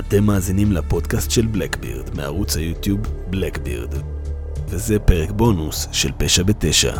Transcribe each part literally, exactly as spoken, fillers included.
אתם מאזינים לפודקאסט של בלקבירד מערוץ היוטיוב בלקבירד, וזה פרק בונוס של פשע בתשע.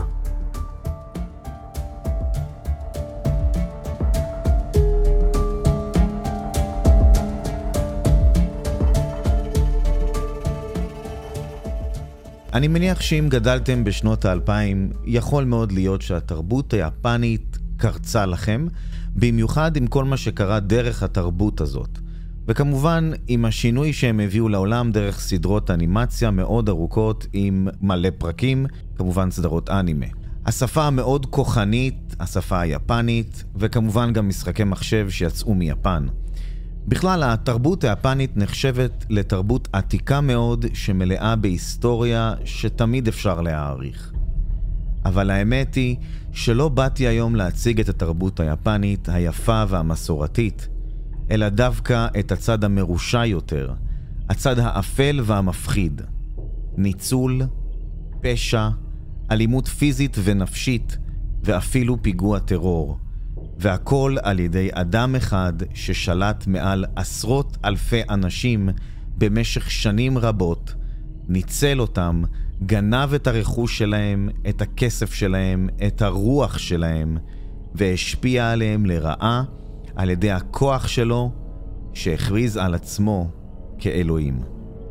אני מניח שאם גדלתם בשנות האלפיים, יכול מאוד להיות שהתרבות היפנית קרצה לכם, במיוחד עם כל מה שקרה דרך התרבות הזאת. וכמובן עם השינוי שהם הביאו לעולם דרך סדרות אנימציה מאוד ארוכות עם מלא פרקים, כמובן סדרות אנימה. השפה המאוד כוחנית, השפה היפנית, וכמובן גם משחקי מחשב שיצאו מיפן. בכלל, התרבות היפנית נחשבת לתרבות עתיקה מאוד שמלאה בהיסטוריה שתמיד אפשר להעריך. אבל האמת היא שלא באתי היום להציג את התרבות היפנית היפה והמסורתית, אלא דווקא את הצד המרושע יותר, הצד האפל והמפחיד. ניצול, פשע, אלימות פיזית ונפשית, ואפילו פיגוע טרור. והכל על ידי אדם אחד ששלט מעל עשרות אלפי אנשים במשך שנים רבות, ניצל אותם, גנב את הרכוש שלהם, את הכסף שלהם, את הרוח שלהם, והשפיע עליהם לרעה על ידי הכוח שלו שהכריז על עצמו כאלוהים.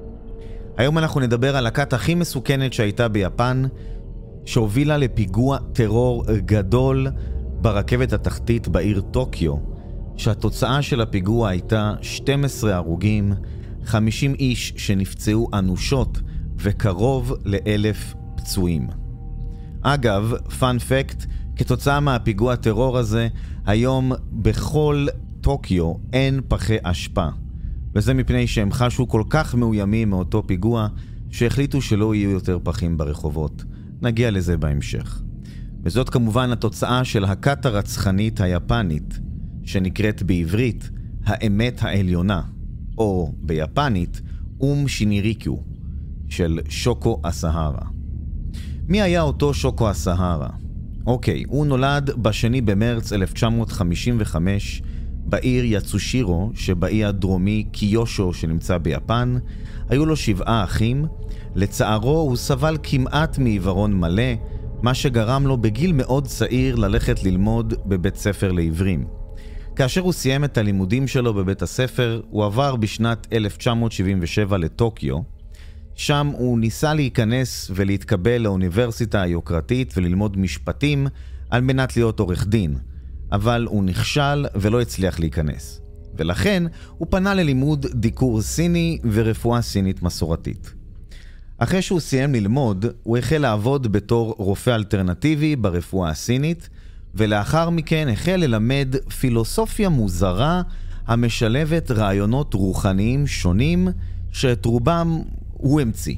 היום אנחנו נדבר על הכת הכי מסוכנת שהייתה ביפן, שהובילה לפיגוע טרור גדול ברכבת התחתית בעיר טוקיו, שהתוצאה של הפיגוע הייתה שנים עשר הרוגים, חמישים איש שנפצעו אנושות וקרוב לאלף פצועים. אגב, פאנ פקט, כתוצאה מהפיגוע הטרור הזה, היום בכל טוקיו אין פחי אשפה. וזה מפני שהם חשו כל כך מאוימים מאותו פיגוע, שהחליטו שלא יהיו יותר פחים ברחובות. נגיע לזה בהמשך. וזאת כמובן התוצאה של הכת הרצחנית היפנית, שנקראת בעברית האמת העליונה, או ביפנית אום שיניריקו, של שוקו אסהרה. מי היה אותו שוקו אסהרה? אוקיי, הוא נולד בשני במרץ אלף תשע מאות חמישים וחמש בעיר יצושירו שבאי הדרומי קיושו שנמצא ביפן. היו לו שבעה אחים. לצערו הוא סבל כמעט מעיוורון מלא, מה שגרם לו בגיל מאוד צעיר ללכת ללמוד בבית ספר לעיוורים. כאשר הוא סיים את הלימודים שלו בבית הספר, הוא עבר בשנת אלף תשע מאות שבעים ושבע לטוקיו. שם הוא ניסה להיכנס ולהתקבל לאוניברסיטה היוקרתית וללמוד משפטים על מנת להיות עורך דין, אבל הוא נכשל ולא הצליח להיכנס. ולכן הוא פנה ללימוד דיקור סיני ורפואה סינית מסורתית. אחרי שהוא סיים ללמוד, הוא החל לעבוד בתור רופא אלטרנטיבי ברפואה הסינית, ולאחר מכן החל ללמד פילוסופיה מוזרה המשלבת רעיונות רוחניים שונים שאת רובם הוא המציא.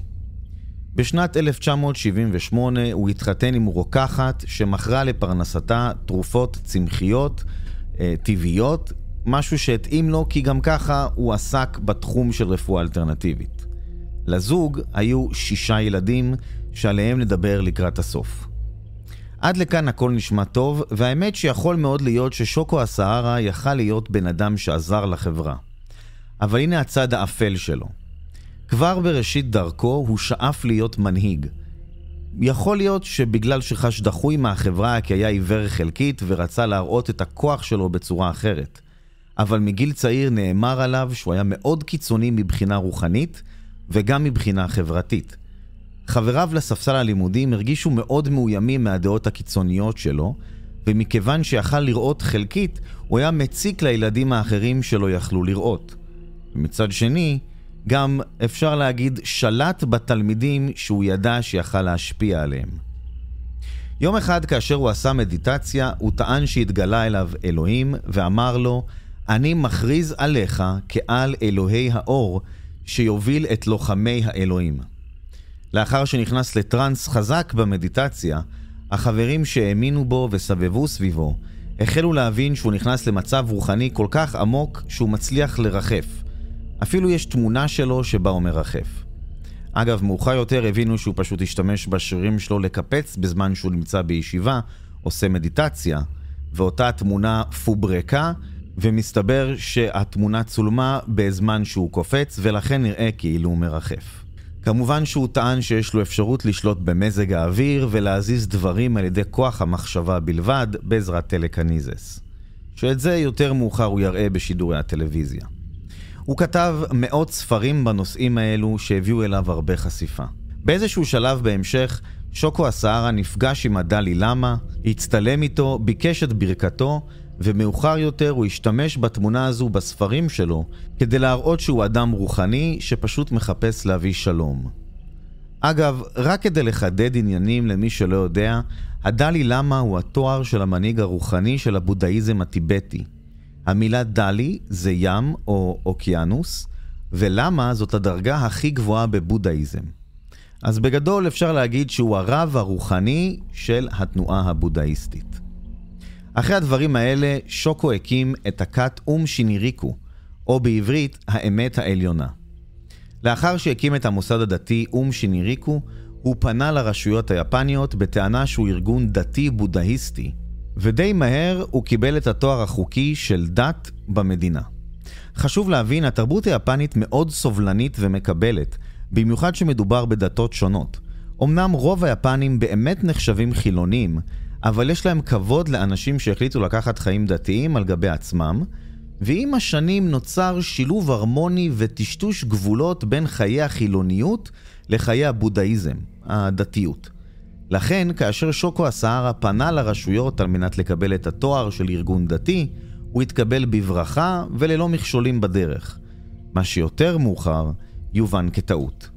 בשנת אלף תשע מאות שבעים ושמונה הוא התחתן עם רוקחת שמכרה לפרנסתה תרופות צמחיות, אה, טבעיות, משהו שהתאים לו כי גם ככה הוא עסק בתחום של רפואה אלטרנטיבית. לזוג היו שישה ילדים שעליהם נדבר לקראת הסוף. עד לכאן הכל נשמע טוב, והאמת שיכול מאוד להיות ששוקו אסהרה יכל להיות בן אדם שעזר לחברה. אבל הנה הצד האפל שלו. כבר בראשית דרכו הוא שאף להיות מנהיג. יכול להיות שבגלל שחש דחוי מהחברה כי היה עיוור חלקית ורצה להראות את הכוח שלו בצורה אחרת. אבל מגיל צעיר נאמר עליו שהוא היה מאוד קיצוני מבחינה רוחנית וגם מבחינה חברתית. חבריו לספסל הלימודים הרגישו מאוד מאוימים מהדעות הקיצוניות שלו, ומכיוון שיכל לראות חלקית, הוא היה מציק לילדים האחרים שלא יכלו לראות. ומצד שני, גם אפשר להגיד שלט בתלמידים שהוא ידע שיכל להשפיע עליהם. יום אחד כאשר הוא עשה מדיטציה, הוא טען שהתגלה אליו אלוהים ואמר לו, אני מכריז עליך כעל אלוהי האור שיוביל את לוחמי האלוהים. לאחר שנכנס לטרנס חזק במדיטציה, החברים שהאמינו בו וסבבו סביבו החלו להבין שהוא נכנס למצב רוחני כל כך עמוק שהוא מצליח לרחף. אפילו יש תמונה שלו שבה הוא מרחף. אגב, מאוחר יותר הבינו שהוא פשוט השתמש בשרירים שלו לקפץ בזמן שהוא נמצא בישיבה, עושה מדיטציה, ואותה תמונה פוברקה, ומסתבר שהתמונה צולמה בזמן שהוא קופץ, ולכן נראה כאילו הוא מרחף. כמובן שהוא טען שיש לו אפשרות לשלוט במזג האוויר ולהזיז דברים על ידי כוח המחשבה בלבד בעזרת טלקניזס. שאת זה יותר מאוחר הוא יראה בשידורי הטלוויזיה. הוא כתב מאות ספרים בנושאים האלו שהביאו אליו הרבה חשיפה. באיזשהו שלב בהמשך, שוקו אסהרה נפגש עם הדלי למה, הצטלם איתו, ביקש את ברכתו, ומאוחר יותר הוא השתמש בתמונה הזו בספרים שלו, כדי להראות שהוא אדם רוחני שפשוט מחפש להביא שלום. אגב, רק כדי לחדד עניינים למי שלא יודע, הדלי למה הוא התואר של המנהיג הרוחני של הבודהיזם הטיבטי. המילה דלי זה ים או אוקיינוס, ולמה זאת הדרגה הכי גבוהה בבודהיזם. אז בגדול אפשר להגיד שהוא הרב הרוחני של התנועה הבודהיסטית. אחרי הדברים האלה, שוקו הקים את הכת אום שיניריקו, או בעברית האמת העליונה. לאחר שהקים את המוסד הדתי אום שיניריקו, הוא פנה לרשויות היפניות בטענה שהוא ארגון דתי בודהיסטי, ודי מהר הוא קיבל את התואר החוקי של דת במדינה. חשוב להבין, התרבות היפנית מאוד סובלנית ומקבלת, במיוחד שמדובר בדתות שונות. אמנם רוב היפנים באמת נחשבים חילונים, אבל יש להם כבוד לאנשים שהחליטו לקחת חיים דתיים על גבי עצמם, ועם השנים נוצר שילוב הרמוני וטשטוש גבולות בין חיי החילוניות לחיי הבודהיזם, הדתיות. לכן, כאשר שוקו אסהרה פנה לרשויות על מנת לקבל את התואר של ארגון דתי, הוא התקבל בברכה וללא מכשולים בדרך. מה שיותר מאוחר יובן כטעות.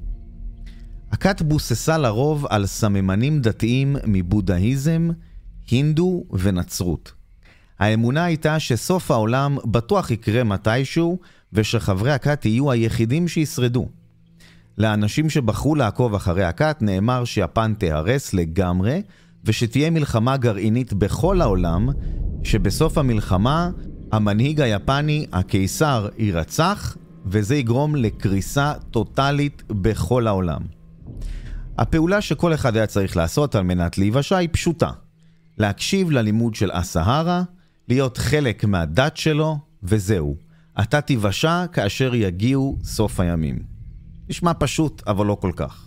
הכת בוססה לרוב על סממנים דתיים מבודהיזם, הינדו ונצרות. האמונה הייתה שסוף העולם בטוח יקרה מתישהו, ושחברי הכת יהיו היחידים שישרדו. לאנשים שבחרו לעקוב אחרי הכת נאמר שיפן תהרס לגמרי, ושתהיה מלחמה גרעינית בכל העולם, שבסוף המלחמה המנהיג היפני, הקיסר, יירצח, וזה יגרום לקריסה טוטלית בכל העולם. הפעולה שכל אחד היה צריך לעשות על מנת להיוושע היא פשוטה. להקשיב ללימוד של אסהרה, להיות חלק מהדת שלו, וזהו. אתה תיוושע כאשר יגיעו סוף הימים. נשמע פשוט, אבל לא כל כך.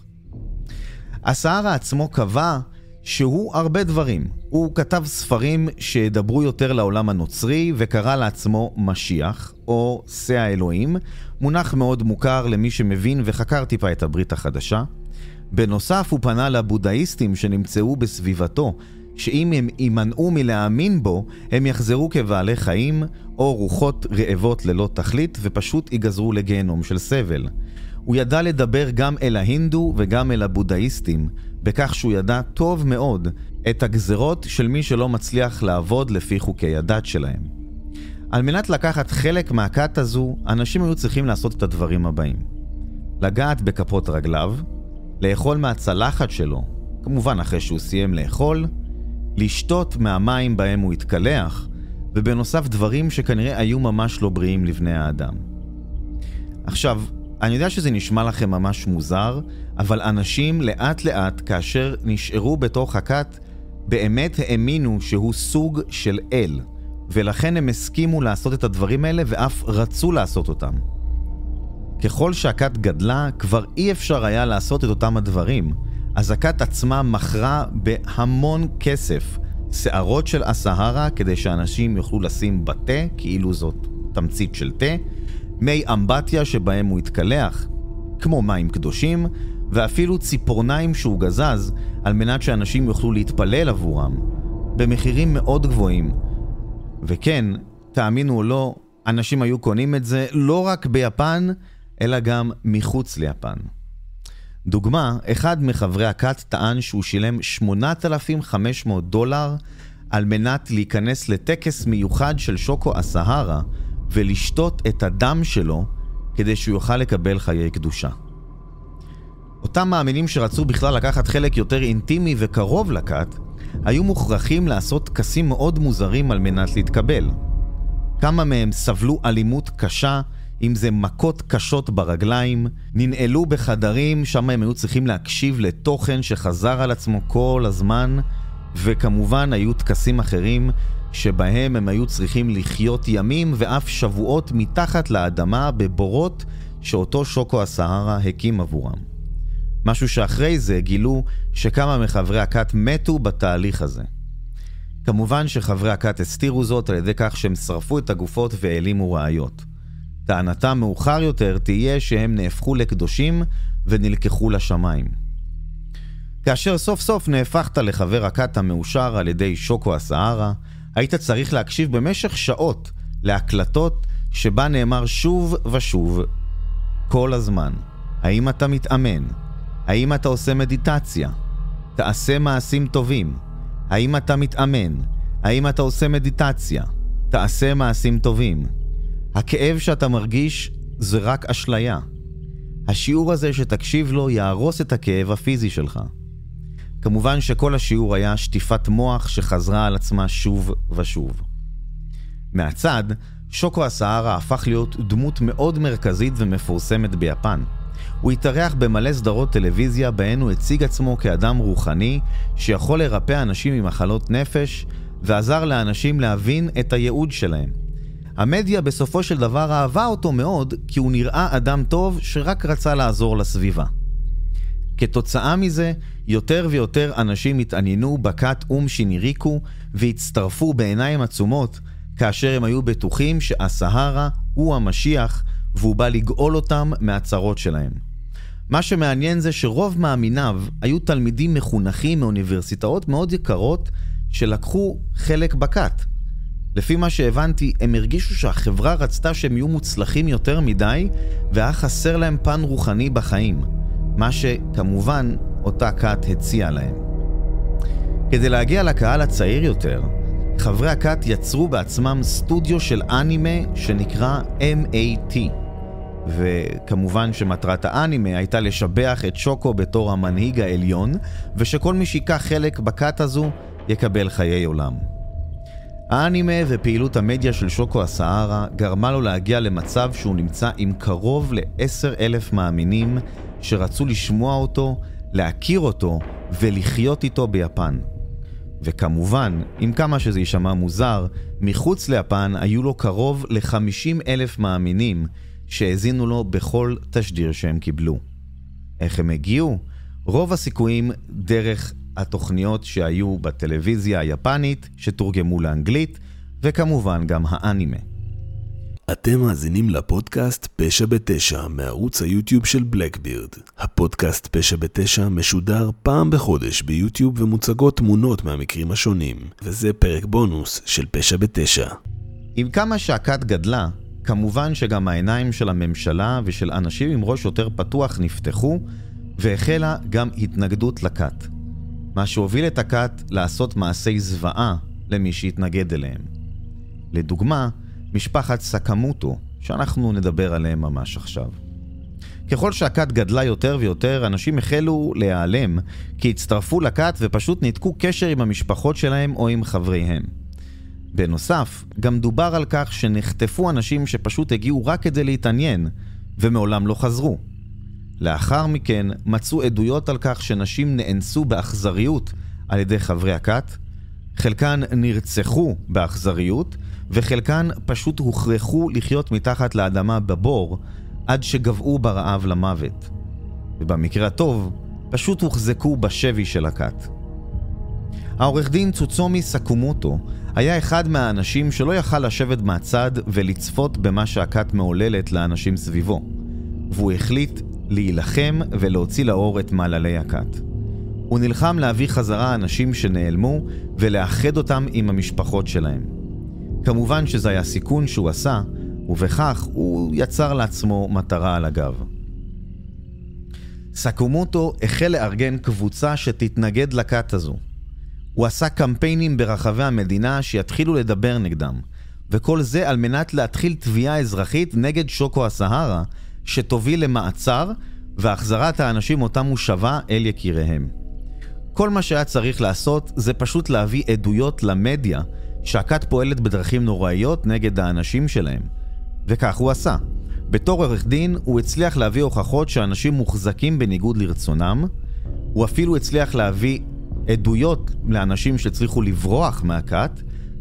אסהרה עצמו קבע שהוא הרבה דברים. הוא כתב ספרים שידברו יותר לעולם הנוצרי, וקרא לעצמו משיח, או שא האלוהים, מונח מאוד מוכר למי שמבין וחקר טיפה את הברית החדשה. בנוסף הוא פנה לבודהיסטים שנמצאו בסביבתו, שאם הם יימנעו מלהאמין בו, הם יחזרו כבעלי חיים, או רוחות רעבות ללא תכלית, ופשוט ייגזרו לגיהנום של סבל. הוא ידע לדבר גם אל ההינדו וגם אל הבודהיסטים, בכך שהוא ידע טוב מאוד את הגזרות של מי שלא מצליח לעבוד לפי חוקי הדת שלהם. על מנת לקחת חלק מהכת הזו, אנשים היו צריכים לעשות את הדברים הבאים. לגעת בכפות רגליו, לאכול מהצלחת שלו, כמובן אחרי שהוא סיים לאכול, לשתות מהמים בהם הוא התקלח, ובנוסף דברים שכנראה היו ממש לא בריאים לבני האדם. עכשיו, אני יודע שזה נשמע לכם ממש מוזר, אבל אנשים לאט לאט כאשר נשארו בתוך הכת, באמת האמינו שהוא סוג של אל, ולכן הם הסכימו לעשות את הדברים האלה ואף רצו לעשות אותם. ככל שהכת גדלה, כבר אי אפשר היה לעשות את אותם הדברים, אז הכת עצמה מכרה בהמון כסף שערות של אסהרה כדי שאנשים יוכלו לשים בתה, כאילו זאת תמצית של תה, מי אמבטיה שבהם הוא התקלח, כמו מים קדושים, ואפילו ציפורניים שהוא גזז על מנת שאנשים יוכלו להתפלל עבורם, במחירים מאוד גבוהים. וכן, תאמינו או לא, אנשים היו קונים את זה לא רק ביפן, אלא גם מחוץ ליפן. דוגמה, אחד מחברי הכת טען שהוא שילם שמונת אלפים וחמש מאות דולר על מנת להיכנס לטקס מיוחד של שוקו אסהרה ולשתות את הדם שלו כדי שהוא יוכל לקבל חיי קדושה. אותם מאמינים שרצו בכלל לקחת חלק יותר אינטימי וקרוב לכת, היו מוכרחים לעשות טקסים מאוד מוזרים על מנת להתקבל. כמה מהם סבלו אלימות קשה, אם זה מכות קשות ברגליים, ננעלו בחדרים, שם הם היו צריכים להקשיב לתוכן שחזר על עצמו כל הזמן, וכמובן היו טקסים אחרים שבהם הם היו צריכים לחיות ימים ואף שבועות מתחת לאדמה בבורות שאותו שוקו הסהרה הקים עבורם. משהו שאחרי זה גילו שכמה מחברי הכת מתו בתהליך הזה. כמובן שחברי הכת הסתירו זאת על ידי כך שהם שרפו את הגופות והעלימו ראיות. טענתם מאוחר יותר תהיה שהם נהפכו לקדושים ונלקחו לשמיים. כאשר סוף סוף נהפכת לחבר הכת המאושר על ידי שוקו הסהרה, היית צריך להקשיב במשך שעות להקלטות שבה נאמר שוב ושוב כל הזמן: האם אתה מתאמן? האם אתה עושה מדיטציה? תעשה מעשים טובים. האם אתה מתאמן? האם אתה עושה מדיטציה? תעשה מעשים טובים. הכאב שאתה מרגיש זה רק אשליה. השיעור הזה שתקשיב לו יהרוס את הכאב הפיזי שלך. כמובן שכל השיעור היה שטיפת מוח שחזרה על עצמה שוב ושוב. מהצד, שוקו הסהרה הפך להיות דמות מאוד מרכזית ומפורסמת ביפן. הוא התארח במלא סדרות טלוויזיה בהן הוא הציג עצמו כאדם רוחני שיכול לרפא אנשים ממחלות נפש ועזר לאנשים להבין את הייעוד שלהם. המדיה בסופו של דבר אהבה אותו מאוד כי הוא נראה אדם טוב שרק רצה לעזור לסביבה. כתוצאה מזה, יותר ויותר אנשים התעניינו בכת אום שיניריקו והצטרפו בעיניים עצומות כאשר הם היו בטוחים שהסהרה הוא המשיח והוא בא לגאול אותם מהצרות שלהם. מה שמעניין זה שרוב מאמיניו היו תלמידים מחונכים מאוניברסיטאות מאוד יקרות שלקחו חלק בכת. לפי מה שהבנתי, הם הרגישו שהחברה רצתה שהם יהיו מוצלחים יותר מדי והיה חסר להם פן רוחני בחיים, מה שכמובן אותה כת הציעה להם. כדי להגיע לקהל הצעיר יותר, חברי הכת יצרו בעצמם סטודיו של אנימה שנקרא אם איי טי, וכמובן שמטרת האנימה הייתה לשבח את שוקו בתור המנהיג העליון, ושכל מי שיקח חלק בכת הזו יקבל חיי עולם. האנימה ופעילות המדיה של שוקו הסהרה גרמה לו להגיע למצב שהוא נמצא עם קרוב ל-עשרת אלפים מאמינים שרצו לשמוע אותו, להכיר אותו ולחיות איתו ביפן. וכמובן, עם כמה שזה יישמע מוזר, מחוץ ליפן היו לו קרוב ל-חמישים אלף מאמינים שהזינו לו בכל תשדיר שהם קיבלו. איך הם הגיעו? רוב הסיכויים דרך התוכניות שהיו בטלוויזיה היפנית שתורגמו לאנגלית, וכמובן גם האנימה. אתם מאזינים לפודקאסט פשע בתשע מערוץ היוטיוב של בלקבירד. הפודקאסט פשע בתשע משודר פעם בחודש ביוטיוב ומוצגות תמונות מהמקרים השונים, וזה פרק בונוס של פשע בתשע. עם כמה שהכת גדלה, כמובן שגם העיניים של הממשלה ושל אנשים עם ראש יותר פתוח נפתחו, והחלה גם התנגדות לכת. מה שהוביל את הכת לעשות מעשי זוועה למי שהתנגד אליהם. לדוגמה, משפחת סקמוטו, שאנחנו נדבר עליהם ממש עכשיו. ככל שהכת גדלה יותר ויותר, אנשים החלו להיעלם, כי הצטרפו לכת ופשוט ניתקו קשר עם המשפחות שלהם או עם חבריהם. בנוסף, גם דובר על כך שנחטפו אנשים שפשוט הגיעו רק כדי להתעניין, ומעולם לא חזרו. לאחר מכן מצאו עדויות על כך שנשים נאנסו באכזריות על ידי חברי הכת, חלקן נרצחו באכזריות, וחלקן פשוט הוכרחו לחיות מתחת לאדמה בבור, עד שגבעו ברעב למוות. ובמקרה הטוב, פשוט הוחזקו בשבי של הכת. העורך דין צוצומי סקומוטו היה אחד מהאנשים שלא יכל לשבת מהצד ולצפות במה שהכת מעוללת לאנשים סביבו, והוא החליט להילחם ולהוציא לאור את מעללי הכת. הוא נלחם להביא חזרה אנשים שנעלמו ולאחד אותם עם המשפחות שלהם. כמובן שזה היה סיכון שהוא עשה, ובכך הוא יצר לעצמו מטרה על הגב. סקומוטו החל לארגן קבוצה שתתנגד לכת הזו. הוא עשה קמפיינים ברחבי המדינה שיתחילו לדבר נגדם, וכל זה על מנת להתחיל תביעה אזרחית נגד שוקו הסהרה, שתוביל למעצר והחזרת האנשים אותם הוא שווה אל יקיריהם. כל מה שהיה צריך לעשות זה פשוט להביא עדויות למדיה שהכת פועלת בדרכים נוראיות נגד האנשים שלהם. וכך הוא עשה. בתור עורך דין הוא הצליח להביא הוכחות שאנשים מוחזקים בניגוד לרצונם. הוא אפילו הצליח להביא עדויות לאנשים שצריכו לברוח מהכת,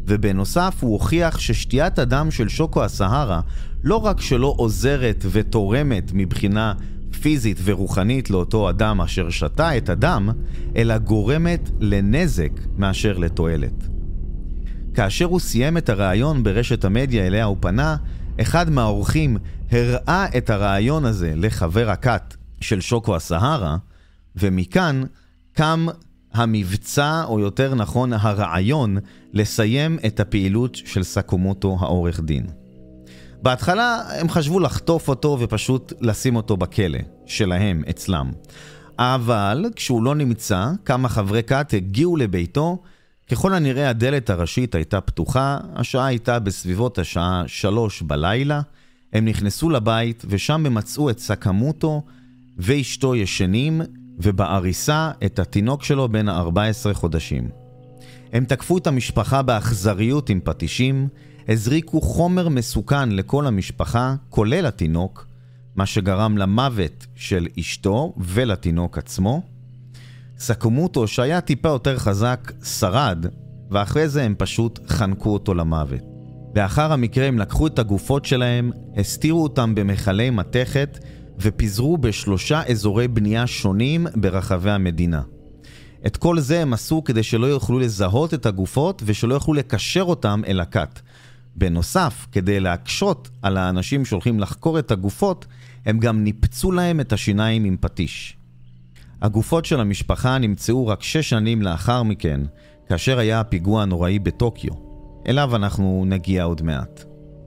ובנוסף הוא הוכיח ששתיית הדם של שוקו אסהרה לא רק שלא עוזרת ותורמת מבחינה פיזית ורוחנית לאותו אדם אשר שתה את הדם, אלא גורמת לנזק מאשר לתועלת. כאשר הוא סיים את הרעיון ברשת המדיה אליה הוא פנה, אחד מהאורחים הראה את הרעיון הזה לחבר הכת של שוקו אסהרה, ומכאן קם המבצע, או יותר נכון הרעיון, לסיים את הפעילות של סקומוטו העורך דין. בהתחלה הם חשבו לחטוף אותו ופשוט לשים אותו בכלא שלהם אצלם. אבל כשהוא לא נמצא, כמה חברי כת הגיעו לביתו. ככל הנראה הדלת הראשית הייתה פתוחה, השעה הייתה בסביבות השעה שלוש בלילה. הם נכנסו לבית ושם הם מצאו את סקומוטו ואשתו ישנים, ובעריסה את התינוק שלו בין ה-ארבעה עשר חודשים. הם תקפו את המשפחה באכזריות עם פטישים, הזריקו חומר מסוכן לכל המשפחה, כולל התינוק, מה שגרם למוות של אשתו ולתינוק עצמו. סקומוטו, שהיה טיפה יותר חזק, שרד, ואחרי זה הם פשוט חנקו אותו למוות. לאחר המקרה הם לקחו את הגופות שלהם, הסתירו אותם במחלי מתכת, ופיזרו בשלושה אזורי בנייה שונים ברחבי המדינה. את כל זה הם עשו כדי שלא יוכלו לזהות את הגופות ושלא יוכלו לקשר אותם אל הכת. בנוסף, כדי להקשות על האנשים שהולכים לחקור את הגופות, הם גם ניפצו להם את השיניים עם פטיש. הגופות של המשפחה נמצאו רק שש שנים לאחר מכן, כאשר היה הפיגוע הנוראי בטוקיו. אליו אנחנו נגיע עוד מעט.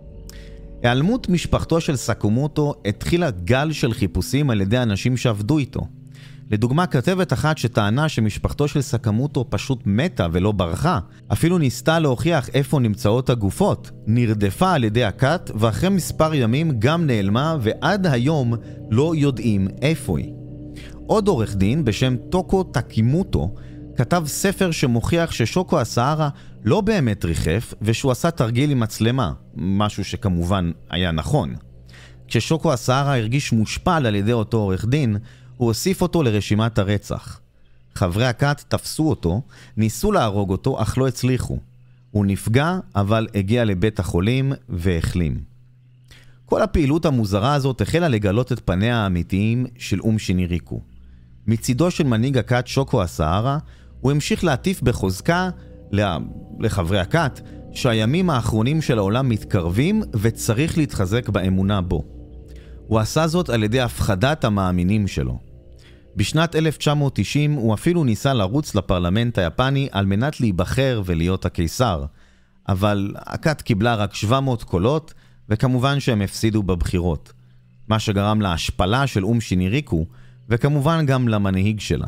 העלמות משפחתו של סקומוטו התחילה גל של חיפושים על ידי אנשים שעבדו איתו. לדוגמה, כתבת אחת שטענה שמשפחתו של סקומוטו פשוט מתה ולא ברחה, אפילו ניסתה להוכיח איפה נמצאות הגופות, נרדפה על ידי הכת, ואחרי מספר ימים גם נעלמה, ועד היום לא יודעים איפה היא. עוד עורך דין בשם טוקו טקימוטו כתב ספר שמוכיח ששוקו אסהרה לא באמת ריחף, ושהוא עשה תרגיל עם מצלמה, משהו שכמובן היה נכון. כששוקו אסהרה הרגיש מושפל על ידי אותו עורך דין, הוא הוסיף אותו לרשימת הרצח. חברי הכת תפסו אותו, ניסו להרוג אותו, אך לא הצליחו. הוא נפגע, אבל הגיע לבית החולים והחלים. כל הפעילות המוזרה הזאת החלה לגלות את פניה האמיתיים של אום שיניריקו. מצידו של מנהיג הכת שוקו אסהרה, הוא המשיך להטיף בחוזקה לחברי הכת שהימים האחרונים של העולם מתקרבים וצריך להתחזק באמונה בו. הוא עשה זאת על ידי הפחדת המאמינים שלו. בשנת אלף תשע מאות תשעים הוא אפילו ניסה לרוץ לפרלמנט היפני על מנת להיבחר ולהיות הקיסר, אבל הכת קיבלה רק שבע מאות קולות, וכמובן שהם הפסידו בבחירות, מה שגרם להשפלה של אום שיניריקו, וכמובן גם למנהיג שלה.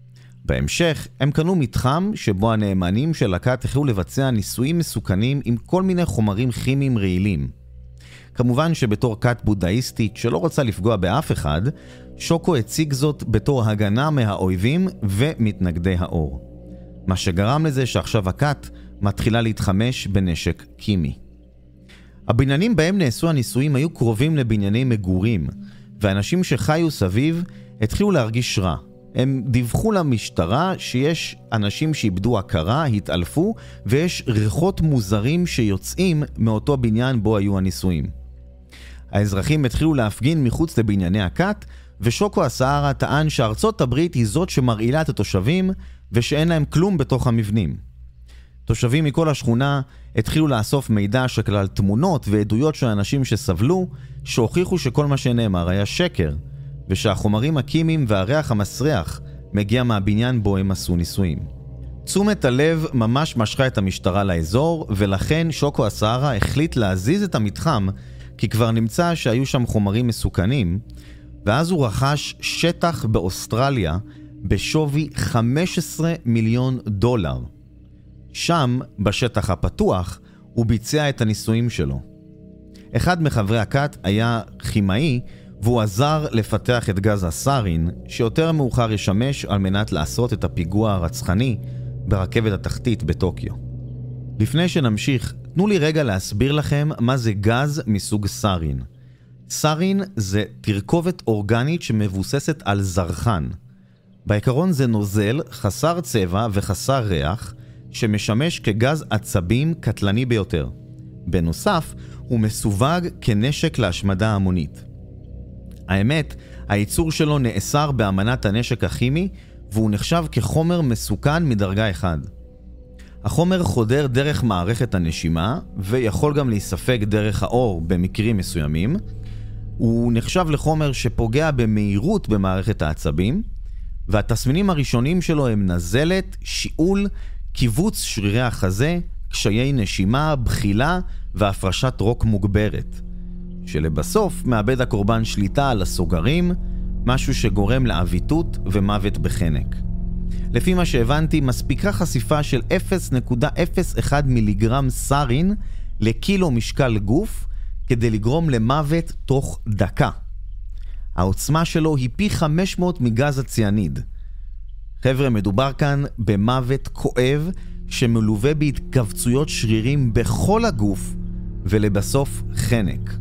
בהמשך הם קנו מתחם שבו הנאמנים של הכת החלו לבצע ניסויים מסוכנים עם כל מיני חומרים כימיים רעילים. כמובן שבתור כת בודהיסטית שלא רוצה לפגוע באף אחד, שוקו הציג זאת בתור הגנה מהאויבים ומתנגדי האור. מה שגרם לזה שעכשיו הכת מתחילה להתחמש בנשק קימי. הבניינים בהם נעשו הניסויים היו קרובים לבנייני מגורים, ואנשים שחיו סביב התחילו להרגיש רע. הם דיווחו למשטרה שיש אנשים שאיבדו הכרה, התעלפו, ויש ריחות מוזרים שיוצאים מאותו בניין בו היו הניסויים. האזרחים התחילו להפגין מחוץ לבנייני הכת, ושוקו אסהרה טען שארצות הברית היא זאת שמרעילה את התושבים, ושאין להם כלום בתוך המבנים. תושבים מכל השכונה התחילו לאסוף מידע שכלל תמונות ועדויות של אנשים שסבלו, שהוכיחו שכל מה שנאמר היה שקר, ושהחומרים הקימיים והריח המסריח מגיע מהבניין בו הם עשו ניסויים. תשומת הלב ממש משכה את המשטרה לאזור, ולכן שוקו אסהרה החליט להזיז את המתחם, כי כבר נמצא שהיו שם חומרים מסוכנים, ואז הוא רכש שטח באוסטרליה בשווי חמישה עשר מיליון דולר. שם, בשטח הפתוח, הוא ביצע את הניסויים שלו. אחד מחברי הכת היה כימאי, והוא עזר לפתח את גז הסארין, שיותר מאוחר ישמש על מנת לעשות את הפיגוע הרצחני ברכבת התחתית בטוקיו. לפני שנמשיך, תנו לי רגע להסביר לכם מה זה גז מסוג סארין. סארין זה תרכובת אורגנית שמבוססת על זרחן. בעיקרון זה נוזל חסר צבע וחסר ריח, שמשמש כגז עצבים קטלני ביותר. בנוסף, הוא מסווג כנשק להשמדה המונית. האמת, הייצור שלו נאסר באמנת הנשק הכימי, והוא נחשב כחומר מסוכן מדרגה אחד. החומר חודר דרך מערכת הנשימה, ויכול גם להיספג דרך האור במקרים מסוימים. הוא נחשב לחומר שפוגע במהירות במערכת העצבים, והתסמינים הראשונים שלו הם נזלת, שיעול, קיבוץ שרירי החזה, קשיי נשימה, בחילה והפרשת רוק מוגברת. שלבסוף מאבד הקורבן שליטה על הסוגרים, משהו שגורם לעוויתות ומוות בחנק. לפי מה שהבנתי, מספיקה חשיפה של אפס נקודה אפס אחת מיליגרם סארין לקילו משקל גוף כדי לגרום למוות תוך דקה. העוצמה שלו היא פי חמש מאות מגז הציאניד. חבר'ה, מדובר כאן במוות כואב שמלווה בהתכווצויות שרירים בכל הגוף ולבסוף חנק.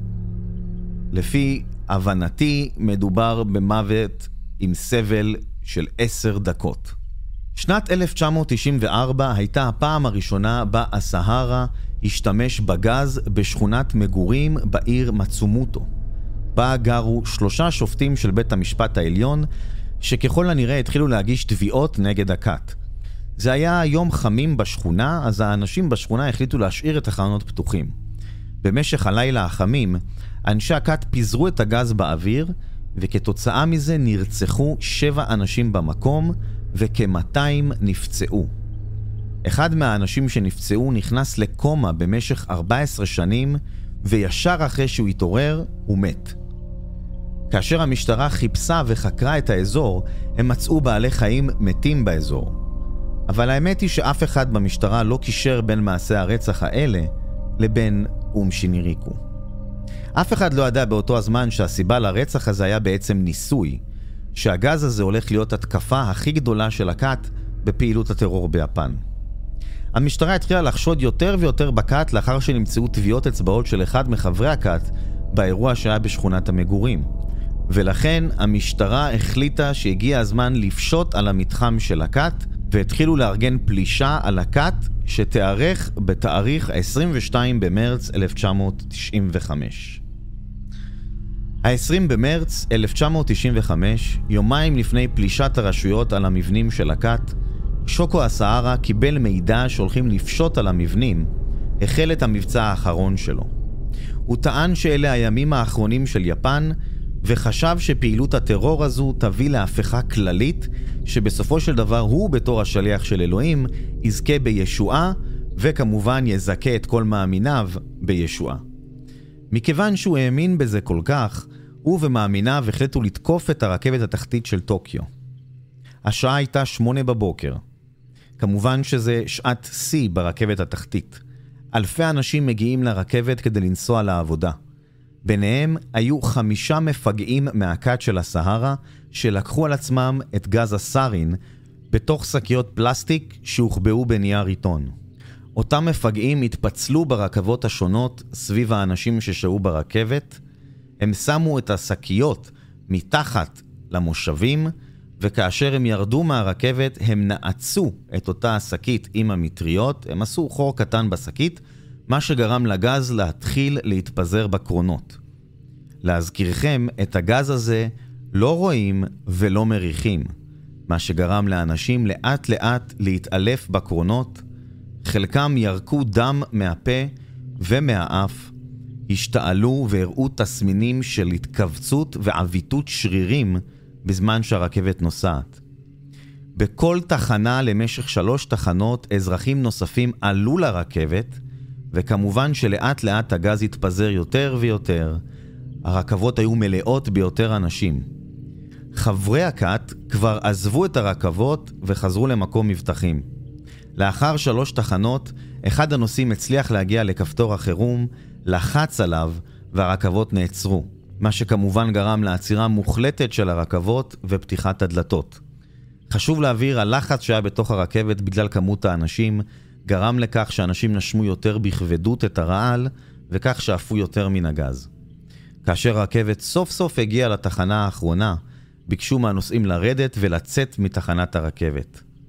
לפי הבנתי, מדובר במוות עם סבל של עשר דקות. שנת אלף תשע מאות תשעים וארבע הייתה הפעם הראשונה בה הסהרה השתמש בגז בשכונת מגורים בעיר מצומוטו. בה גרו שלושה שופטים של בית המשפט העליון, שככל הנראה התחילו להגיש תביעות נגד הכת. זה היה יום חמים בשכונה, אז האנשים בשכונה החליטו להשאיר את החלונות פתוחים. במשך הלילה החמים, אנשי הכת פיזרו את הגז באוויר, וכתוצאה מזה נרצחו שבע אנשים במקום, וכ-מאתיים נפצעו. אחד מהאנשים שנפצעו נכנס לקומה במשך ארבע עשרה שנים, וישר אחרי שהוא התעורר, הוא מת. כאשר המשטרה חיפשה וחקרה את האזור, הם מצאו בעלי חיים מתים באזור. אבל האמת היא שאף אחד במשטרה לא קישר בין מעשי הרצח האלה לבין אום שיניריקו. אף אחד לא ידע באותו הזמן שהסיבה לרצח הזה היה בעצם ניסוי, שהגז הזה הולך להיות התקפה הכי גדולה של הכת בפעילות הטרור ביפן. המשטרה התחילה לחשוד יותר ויותר בכת לאחר שנמצאו טביעות אצבעות של אחד מחברי הכת באירוע שהיה בשכונת המגורים. ולכן המשטרה החליטה שהגיע הזמן לפשוט על המתחם של הכת, והתחילו לארגן פלישה על הכת שתארך בתאריך ה-עשרים ושניים במרץ אלף תשע מאות תשעים וחמש. ה-עשרים במרץ אלף תשע מאות תשעים וחמש, יומיים לפני פלישת הרשויות על המבנים של הכת, שוקו הסהרה קיבל מידע שהולכים לפשוט על המבנים, החל את המבצע האחרון שלו. הוא טען שאלה הימים האחרונים של יפן, וחשב שפעילות הטרור הזו תביא להפיכה כללית, שבסופו של דבר הוא בתור השליח של אלוהים יזכה בישועה, וכמובן יזכה את כל מאמיניו בישועה. מכיוון שהוא האמין בזה כל כך, הוא ומאמיניו החליטו לתקוף את הרכבת התחתית של טוקיו. השעה הייתה שמונה בבוקר. כמובן שזה שעת שיא ברכבת התחתית. אלפי אנשים מגיעים לרכבת כדי לנסוע לעבודה. ביניהם היו חמישה מפגעים מהכת של הסהרה שלקחו על עצמם את גז הסארין בתוך שקיות פלסטיק שהוחבאו בנייר עיתון. אותם מפגעים התפצלו ברכבות השונות סביב האנשים ששהו ברכבת. הם שמו את השקיות מתחת למושבים, וכאשר הם ירדו מהרכבת הם נעצו את אותה השקית עם המטריות, הם עשו חור קטן בשקית, מה שגרם לגז להתחיל להתפזר בקרונות. להזכירכם, את הגז הזה לא רואים ולא מריחים, מה שגרם לאנשים לאט לאט להתעלף בקרונות, חלקם ירקו דם מהפה ומהאף, השתעלו והראו תסמינים של התכווצות ועוויתות שרירים בזמן שהרכבת נוסעת. בכל תחנה למשך שלוש תחנות אזרחים נוספים עלו לרכבת, וכמובן שלאט לאט הגז התפזר יותר ויותר, הרכבות היו מלאות ביותר אנשים. חברי הכת כבר עזבו את הרכבות וחזרו למקום מבטחים. לאחר שלוש תחנות, אחד הנוסעים הצליח להגיע לכפתור החירום, לחץ עליו והרכבות נעצרו, מה שכמובן גרם לעצירה מוחלטת של הרכבות ופתיחת הדלתות. חשוב להבהיר, הלחץ שהיה בתוך הרכבת בגלל כמות האנשים גרם לכך שאנשים נשמו יותר בכבדות את הרעל, וכך שאפו יותר מן הגז. כאשר הרכבת סוף סוף הגיעה לתחנה האחרונה, ביקשו מהנוסעים לרדת ולצאת מתחנת הרכבת.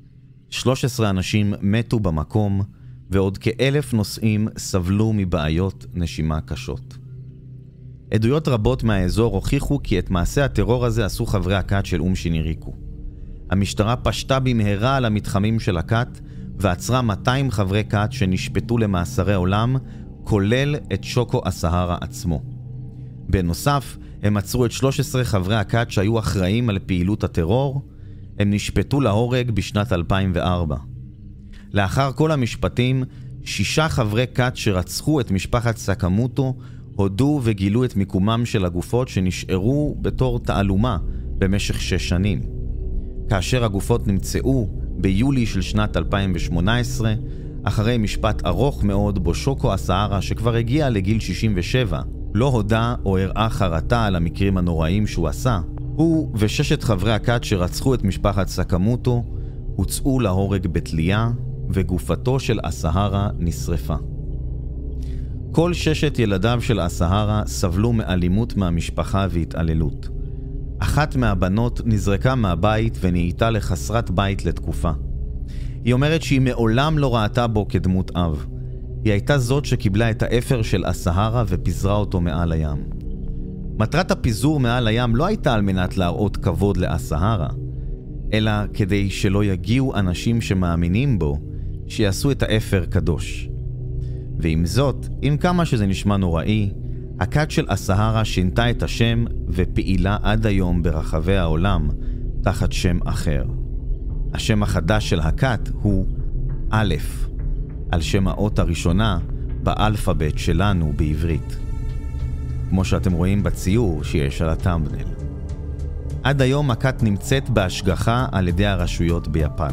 שלושה עשר אנשים מתו במקום, ועוד כאלף נוסעים סבלו מבעיות נשימה קשות. עדויות רבות מהאזור הוכיחו כי את מעשה הטרור הזה עשו חברי הכת של אום שיניריקו. המשטרה פשטה במהרה על המתחמים של הכת, ועצרה מאתיים חברי כת שנשפטו למאסרי עולם, כולל את שוקו אסהרה עצמו. בנוסף, הם עצרו את שלושה עשר חברי הכת שהיו אחראים על פעילות הטרור, הם נשפטו להורג בשנת אלפיים וארבע. לאחר כל המשפטים, שישה חברי כת שרצחו את משפחת סקמוטו הודו וגילו את מיקומם של הגופות שנשארו בתור תעלומה במשך שש שנים. כאשר הגופות נמצאו ביולי של שנת אלפיים ושמונה עשרה, אחרי משפט ארוך מאוד בו שוקו אסהרה שכבר הגיע לגיל שישים ושבע, לא הודה או הראה חרטה על המקרים הנוראים שהוא עשה, הוא וששת חברי הכת שרצחו את משפחת סקמוטו הוצאו להורג בתלייה, וגופתו של אסהרה נשרפה. כל ששת ילדיו של אסהרה סבלו מאלימות מהמשפחה והתעללות. אחת מהבנות נזרקה מהבית ונהייתה לחסרת בית לתקופה. היא אומרת שהיא מעולם לא ראתה בו כדמות אב. היא הייתה זאת שקיבלה את האפר של אסהרה ופיזרה אותו מעל הים. מטרת הפיזור מעל הים לא הייתה על מנת להראות כבוד לאסהרה, אלא כדי שלא יגיעו אנשים שמאמינים בו, שיעשו את האפר קדוש. ועם זאת, עם כמה שזה נשמע נוראי, הכת של אסהרה שינתה את השם ופעילה עד היום ברחבי העולם תחת שם אחר. השם החדש של הכת הוא א', על שם האות הראשונה באלפבית שלנו בעברית. כמו שאתם רואים בציור שיש על הטמבנל. עד היום הכת נמצאת בהשגחה על ידי הרשויות ביפן.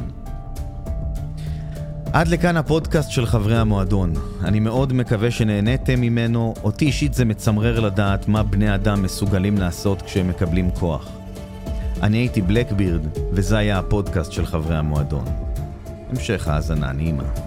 עד לכאן הפודקאסט של חברי המועדון. אני מאוד מקווה שנהניתם ממנו. אותי אישית זה מצמרר לדעת מה בני אדם מסוגלים לעשות כשהם מקבלים כוח. אני הייתי בלקבירד, וזה היה הפודקאסט של חברי המועדון. המשך האזנה נעימה.